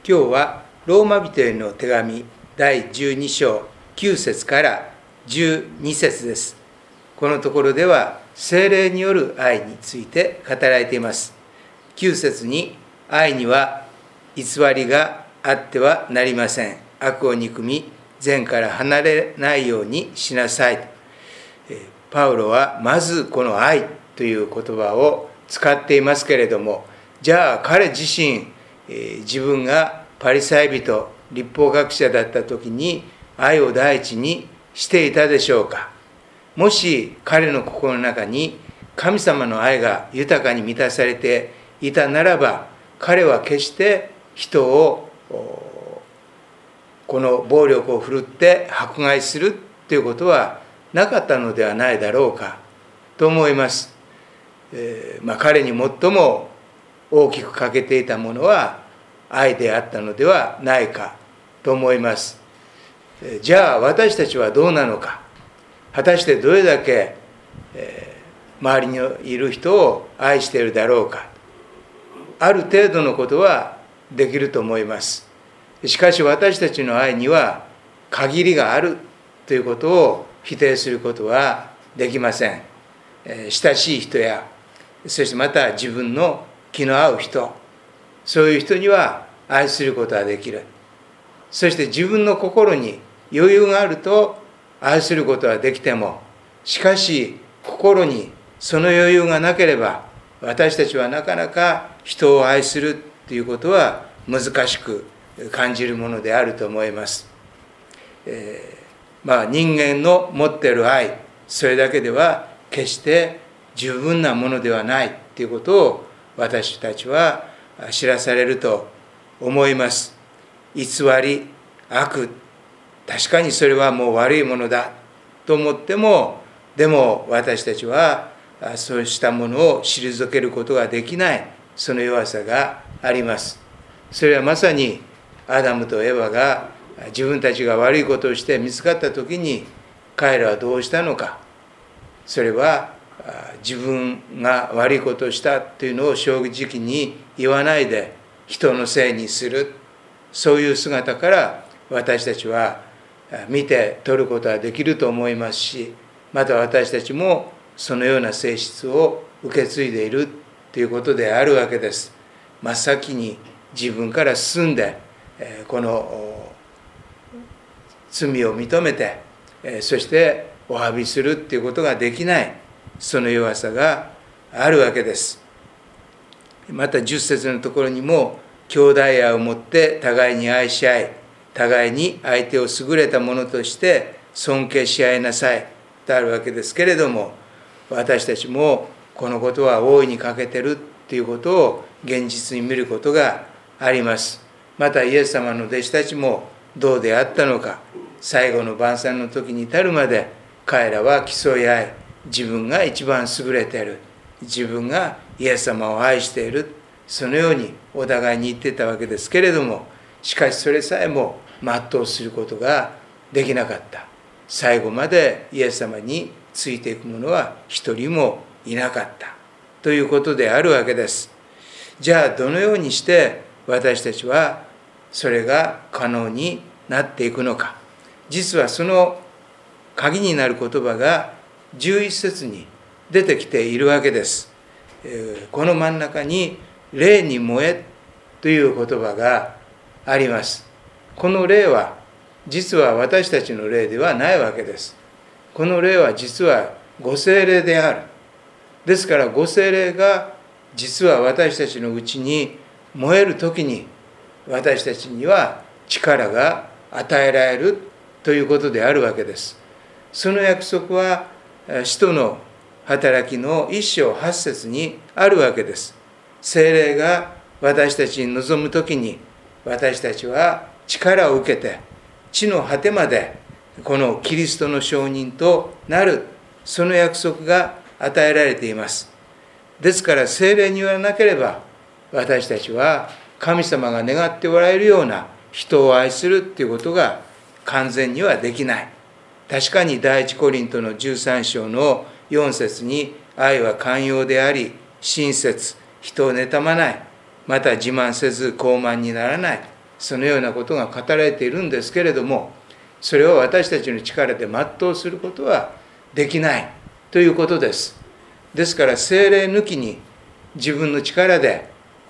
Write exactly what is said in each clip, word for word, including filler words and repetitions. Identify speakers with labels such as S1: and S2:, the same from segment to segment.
S1: 今日はローマ人への手紙だいじゅうに章きゅう節からじゅうに節です。このところでは聖霊による愛について語られています。きゅう節に、愛には偽りがあってはなりません。悪を憎み善から離れないようにしなさいと。パウロはまずこの愛という言葉を使っていますけれども、じゃあ彼自身、自分がパリサイ人、律法学者だった時に愛を第一にしていたでしょうか。もし彼の心の中に神様の愛が豊かに満たされていたならば、彼は決して人をこの暴力を振るって迫害するということはなかったのではないだろうかと思います。えーまあ、彼に最も大きく欠けていたものは愛であったのではないかと思います。じゃあ私たちはどうなのか。果たしてどれだけ、えー、周りにいる人を愛しているだろうか。ある程度のことはできると思います。しかし私たちの愛には限りがあるということを否定することはできません。えー、親しい人や、そしてまた自分の気の合う人、そういう人には愛することはできる。そして自分の心に余裕があると愛することはできても、しかし心にその余裕がなければ、私たちはなかなか人を愛するということは難しく感じるものであると思います。えー、まあ人間の持っている愛、それだけでは決して十分なものではないということを私たちは知らされると思います。偽り、悪、確かにそれはもう悪いものだと思っても、でも私たちはそうしたものを退けることができない、その弱さがあります。それはまさにアダムとエバが自分たちが悪いことをして見つかった時に彼らはどうしたのか。それは自分が悪いことをしたというのを正直に言わないで人のせいにする、そういう姿から私たちは見て取ることはできると思いますし、また私たちもそのような性質を受け継いでいるということであるわけです。真っ先に自分から進んでこの罪を認めて、そしてお詫びするということができない、その弱さがあるわけです。またじゅっ節のところにも、兄弟愛をもって互いに愛し合い、互いに相手を優れたものとして尊敬し合いなさいとあるわけですけれども、私たちもこのことは大いに欠けてるということを現実に見ることがあります。またイエス様の弟子たちもどうであったのか。最後の晩餐の時に至るまで彼らは競い合い、自分が一番優れている、自分がイエス様を愛している、そのようにお互いに言ってたわけですけれども、しかしそれさえも全うすることができなかった。最後までイエス様についていく者は一人もいなかったということであるわけです。じゃあどのようにして私たちはそれが可能になっていくのか。実はその鍵になる言葉がじゅういち節に出てきているわけです。この真ん中に霊に燃えという言葉があります。この霊は実は私たちの霊ではないわけです。この霊は実はご聖霊である。ですからご聖霊が実は私たちのうちに燃えるときに、私たちには力が与えられるということであるわけです。その約束は使徒の働きの一章八節にあるわけです。聖霊が私たちに臨むときに、私たちは力を受けて地の果てまでこのキリストの証人となる、その約束が与えられています。ですから聖霊によらなければ、私たちは神様が願っておられるような人を愛するということが完全にはできない。確かに第一コリントのじゅうさん章のよん節に、愛は寛容であり親切、人を妬まない、また自慢せず傲慢にならない、 そのようなことが語られているんですけれども、それを私たちの力で全うすることはできないということです。ですから聖霊抜きに自分の力で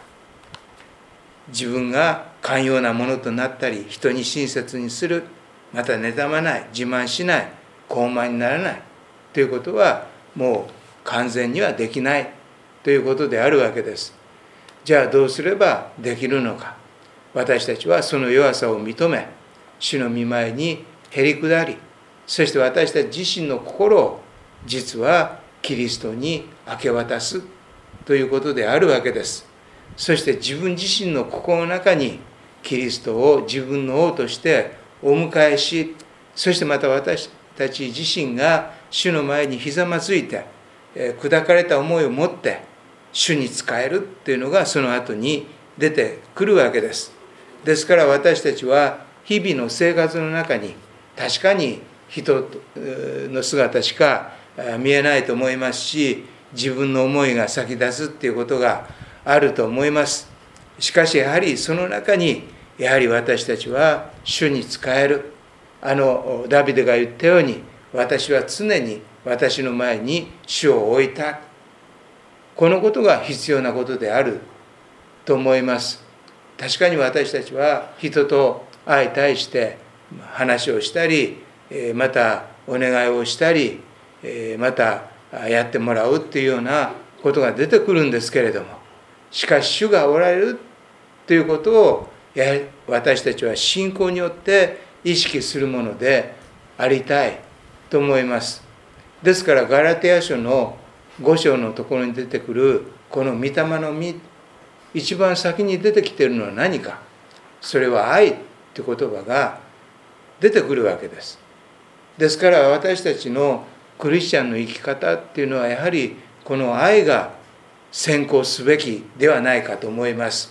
S1: 自分が寛容なものとなったり、人に親切にする、また妬まない、自慢しない、高慢にならないということはもう完全にはできないということであるわけです。じゃあどうすればできるのか。私たちはその弱さを認め、主の御前にへり下り、そして私たち自身の心を実はキリストに明け渡すということであるわけです。そして自分自身の心の中にキリストを自分の王としてお迎えし、そしてまた私たち自身が主の前にひざまずいて、砕かれた思いを持って主に仕えるというのがその後に出てくるわけです。ですから私たちは日々の生活の中に確かに人の姿しか見えないと思いますし、自分の思いが先立つっていうことがあると思います。しかしやはりその中にやはり私たちは主に仕える、あのダビデが言ったように、私は常に私の前に主を置いた、このことが必要なことであると思います。確かに私たちは人と相対して話をしたり、またお願いをしたり、またやってもらうっていうようなことが出てくるんですけれども、しかし主がおられるということをやはり私たちは信仰によって意識するものでありたいと思います。ですからガラテヤ書のご章のところに出てくるこの御霊の実、一番先に出てきているのは何か。それは愛という言葉が出てくるわけです。ですから私たちのクリスチャンの生き方っていうのはやはりこの愛が先行すべきではないかと思います。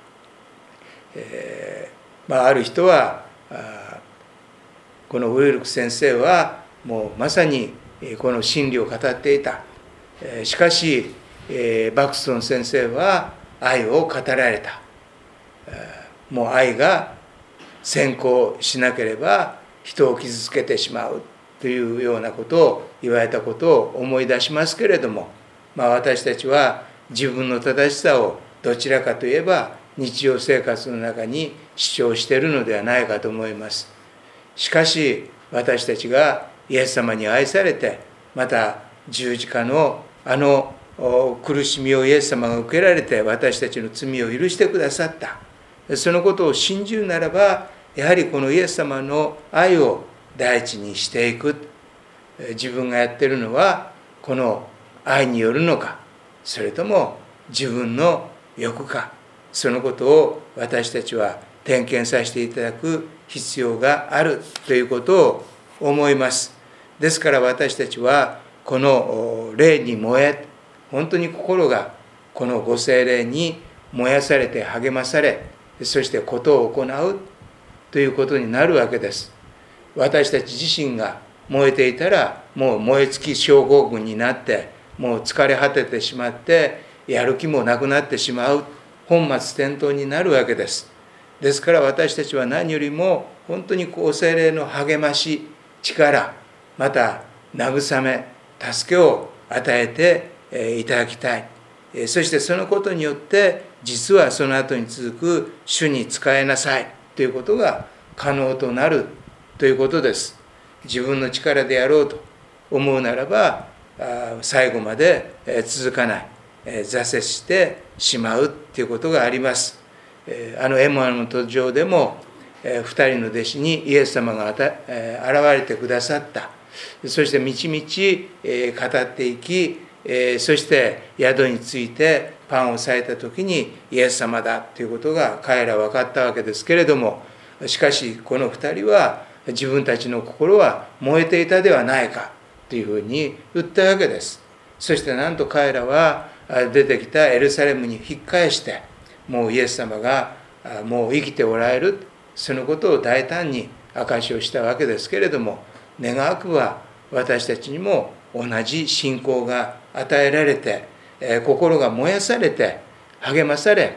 S1: えーまあ、ある人はあこのウルルク先生はもうまさにこの真理を語っていた。しかしバクストン先生は愛を語られた。もう愛が先行しなければ人を傷つけてしまうというようなことを言われたことを思い出しますけれども、まあ、私たちは自分の正しさをどちらかといえば日常生活の中に主張しているのではないかと思います。しかし私たちがイエス様に愛されて、また十字架のあの苦しみをイエス様が受けられて私たちの罪を許してくださった、そのことを信じるならば、やはりこのイエス様の愛を第一にしていく。自分がやっているのはこの愛によるのか、それとも自分の欲か、そのことを私たちは点検させていただく必要があるということを思います。ですから私たちはこの霊に燃え、本当に心がこのご聖霊に燃やされて励まされ、そしてことを行うということになるわけです。私たち自身が燃えていたらもう燃え尽き症候群になって、もう疲れ果ててしまってやる気もなくなってしまう、本末転倒になるわけです。ですから私たちは何よりも本当にご聖霊の励まし、力、また慰め、助けを与えていただきたい。そしてそのことによって実はその後に続く主に仕えなさいということが可能となるということです。自分の力でやろうと思うならば最後まで続かない、挫折してしまうということがあります。あのエマの途上でも二人の弟子にイエス様が現れてくださった。そしてみちみち語っていき、そして宿についてパンを裂いた時にイエス様だということが彼らは分かったわけですけれども、しかしこの二人は自分たちの心は燃えていたではないかというふうに言ったわけです。そしてなんと彼らは出てきたエルサレムに引っ返して、もうイエス様がもう生きておられる、そのことを大胆に証しをしたわけですけれども、願わくは私たちにも同じ信仰が与えられて、心が燃やされて励まされ、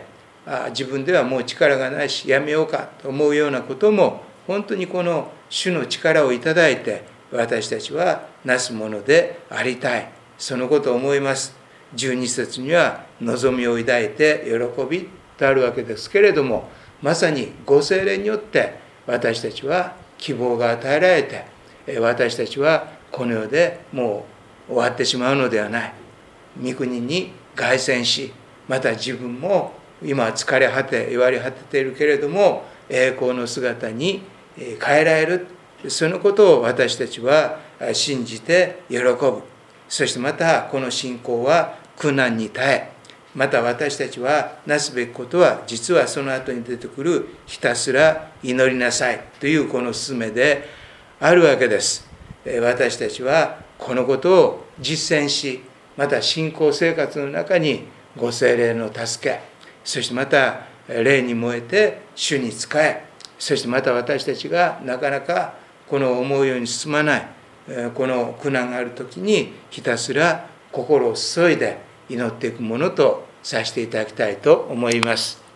S1: あ自分ではもう力がないしやめようかと思うようなことも、本当にこの主の力をいただいて私たちはなすものでありたい、そのことを思います。じゅうに節には望みを抱いて喜びとあるわけですけれども、まさにご聖霊によって私たちは希望が与えられて、私たちはこの世でもう終わってしまうのではない、御国に凱旋し、また自分も今疲れ果て弱り果てているけれども栄光の姿に変えられる、そのことを私たちは信じて喜ぶ。そしてまたこの信仰は苦難に耐え、また私たちはなすべきことは、実はその後に出てくるひたすら祈りなさいというこの勧めであるわけです。私たちはこのことを実践し、また信仰生活の中にご聖霊の助け、そしてまた霊に燃えて主に仕え、そしてまた私たちがなかなかこの思うように進まないこの苦難がある時にひたすら心を注いで祈っていくものとさせていただきたいと思います。